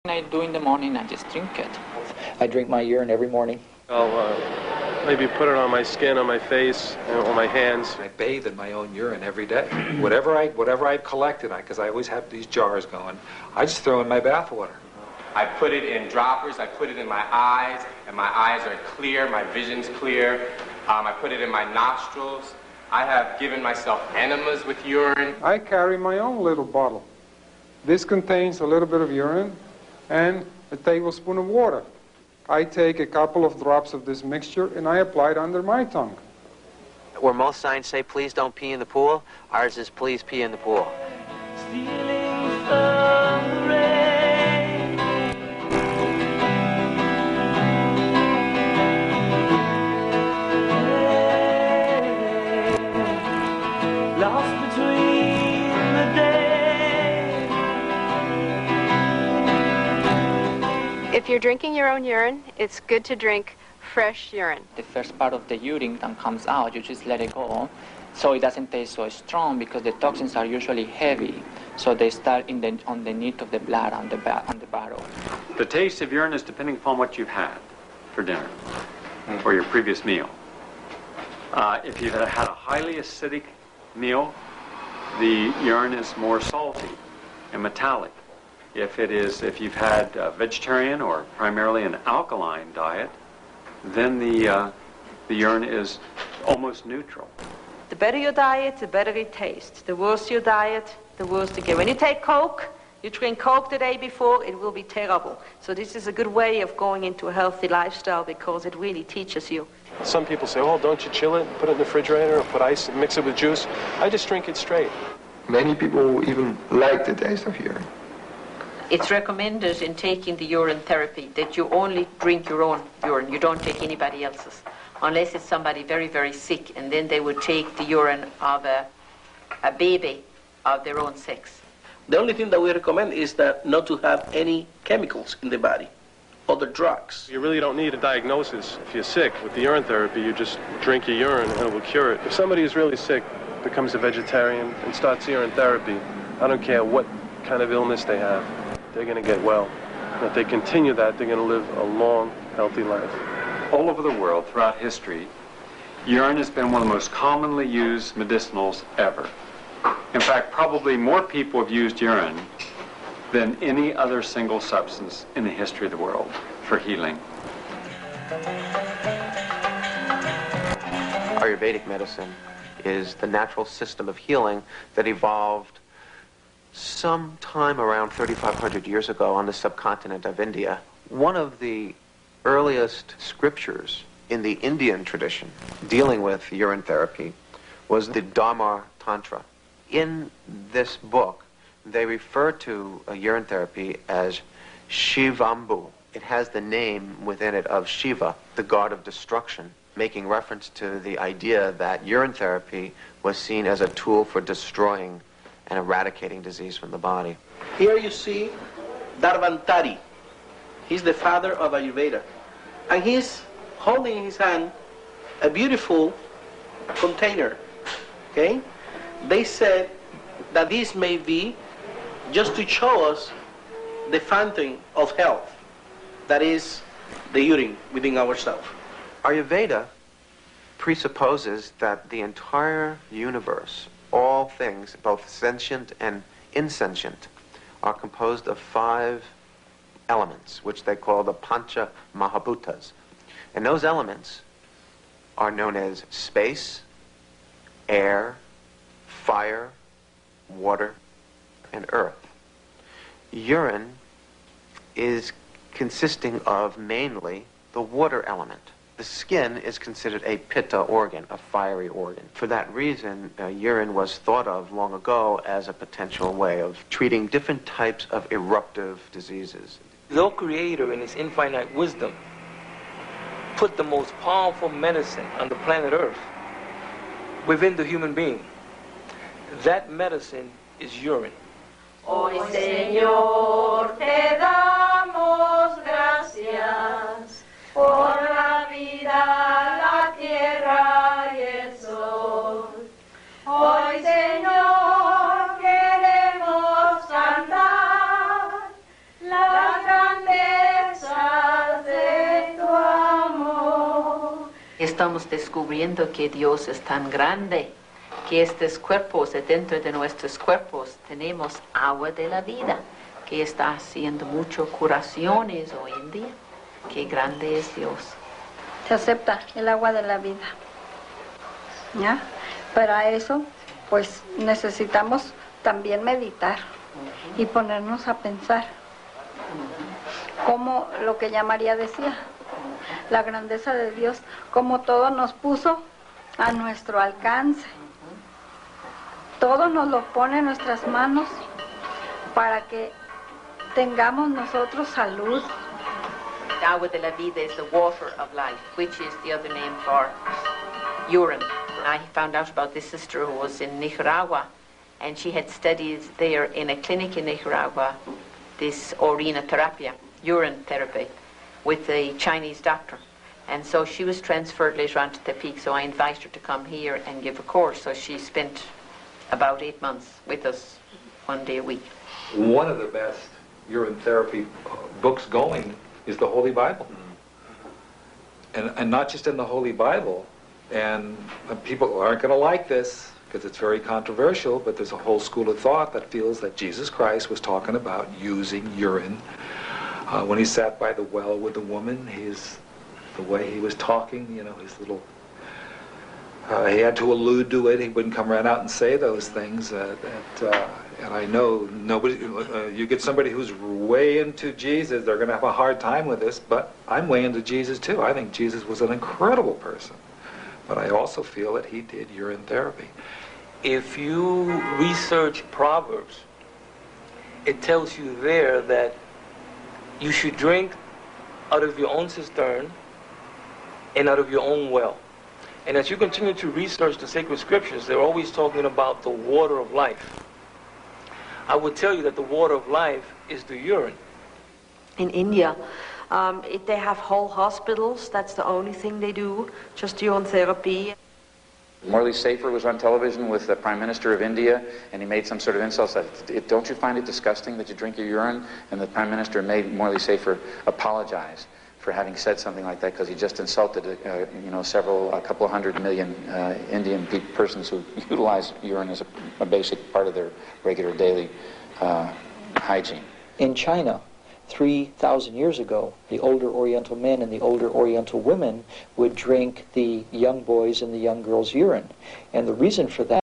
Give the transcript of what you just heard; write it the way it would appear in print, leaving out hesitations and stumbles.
I do in the morning, I just drink it. I drink my urine every morning. I'll maybe put it on my skin, on my face, on my hands. I bathe in my own urine every day. Whatever I've collected, because I always have these jars going, I just throw in my bath water. I put it in droppers, I put it in my eyes, and my eyes are clear, my vision's clear. I put it in my nostrils. I have given myself enemas with urine. I carry my own little bottle. This contains a little bit of urine and a tablespoon of water. I take a couple of drops of this mixture and I apply it under my tongue. Where most signs say, please don't pee in the pool, ours is, please pee in the pool. If you're drinking your own urine, it's good to drink fresh urine. The first part of the urine that comes out, you just let it go, so it doesn't taste so strong because the toxins are usually heavy, so they start underneath of the blood on the bottle. The taste of urine is depending upon what you've had for dinner or your previous meal. If you've had a highly acidic meal, the urine is more salty and metallic. If you've had a vegetarian or primarily an alkaline diet, then the urine is almost neutral. The better your diet, the better it tastes. The worse your diet, the worse it gets. When you take Coke, you drink Coke the day before, it will be terrible. So this is a good way of going into a healthy lifestyle because it really teaches you. Some people say, oh, don't you chill it, put it in the refrigerator, or put ice and mix it with juice. I just drink it straight. Many people even like the taste of urine. It's recommended in taking the urine therapy that you only drink your own urine. You don't take anybody else's, unless it's somebody very, very sick, and then they would take the urine of a baby of their own sex. The only thing that we recommend is that not to have any chemicals in the body, other drugs. You really don't need a diagnosis. If you're sick with the urine therapy, you just drink your urine and it will cure it. If somebody is really sick, becomes a vegetarian, and starts urine therapy, I don't care what kind of illness they have, they're going to get well. And if they continue that, they're going to live a long, healthy life. All over the world, throughout history, urine has been one of the most commonly used medicinals ever. In fact, probably more people have used urine than any other single substance in the history of the world for healing. Ayurvedic medicine is the natural system of healing that evolved sometime around 3,500 years ago on the subcontinent of India. One of the earliest scriptures in the Indian tradition dealing with urine therapy was the Dharma Tantra. In this book, they refer to urine therapy as Shivambu. It has the name within it of Shiva, the god of destruction, making reference to the idea that urine therapy was seen as a tool for destroying and eradicating disease from the body. Here you see Dharvantari. He's the father of Ayurveda. And he's holding in his hand a beautiful container. Okay? They said that this may be just to show us the fountain of health, that is the urine within ourselves. Ayurveda presupposes that the entire universe, all things, both sentient and insentient, are composed of 5 elements, which they call the Pancha Mahabhutas. And those elements are known as space, air, fire, water, and earth. Urine is consisting of mainly the water element. The skin is considered a pitta organ, a fiery organ. For that reason, urine was thought of long ago as a potential way of treating different types of eruptive diseases. The Creator, in His infinite wisdom, put the most powerful medicine on the planet Earth within the human being. That medicine is urine. Hoy, Señor, te damos gracias por la vida, la tierra y el sol. Hoy, Señor, queremos cantar la estamos descubriendo que Dios es tan grande que estos cuerpos, dentro de nuestros cuerpos, tenemos agua de la vida, que está haciendo muchas curaciones hoy en día. Qué grande es Dios. Se acepta el agua de la vida. ¿Ya? Para eso, pues necesitamos también meditar y ponernos a pensar. Como lo que ya María decía, la grandeza de Dios, como todo nos puso a nuestro alcance. Todo nos lo pone en nuestras manos para que tengamos nosotros salud. The agua de la vida is the water of life, which is the other name for urine. I found out about this sister who was in Nicaragua, and she had studied there in a clinic in Nicaragua, this orinoterapia, urine therapy, with a Chinese doctor. And so she was transferred later on to Tepic, so I invited her to come here and give a course. So she spent about 8 months with us, 1 day a week. One of the best urine therapy books going is the Holy Bible. And not just in the Holy Bible. And people aren't going to like this because it's very controversial, but there's a whole school of thought that feels that Jesus Christ was talking about using urine. When he sat by the well with the woman, the way he was talking, you know, his little... he had to allude to it. He wouldn't come right out and say those things. And I know nobody, you get somebody who's way into Jesus, they're going to have a hard time with this, but I'm way into Jesus too. I think Jesus was an incredible person. But I also feel that he did urine therapy. If you research Proverbs, it tells you there that you should drink out of your own cistern and out of your own well. And as you continue to research the sacred scriptures, they're always talking about the water of life. I would tell you that the water of life is the urine. In India, they have whole hospitals. That's the only thing they do, just urine therapy. Morley Safer was on television with the Prime Minister of India, and he made some sort of insult. Said, "Don't you find it disgusting that you drink your urine?" And the Prime Minister made Morley Safer apologize for having said something like that because he just insulted, a couple of 100 million Indian persons who utilize urine as a basic part of their regular daily hygiene. In China, 3,000 years ago, the older Oriental men and the older Oriental women would drink the young boys' and the young girls' urine. And the reason for that